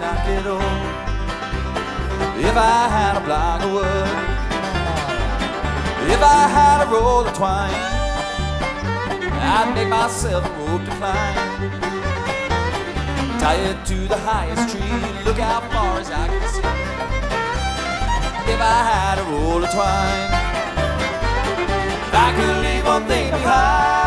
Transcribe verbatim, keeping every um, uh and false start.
not get old. If I had a block of wood, if I had a roll of twine, I'd make myself a rope to climb, tie it to the highest tree, look how far as I can see. If I had a roll of twine, if I could leave one thing behind,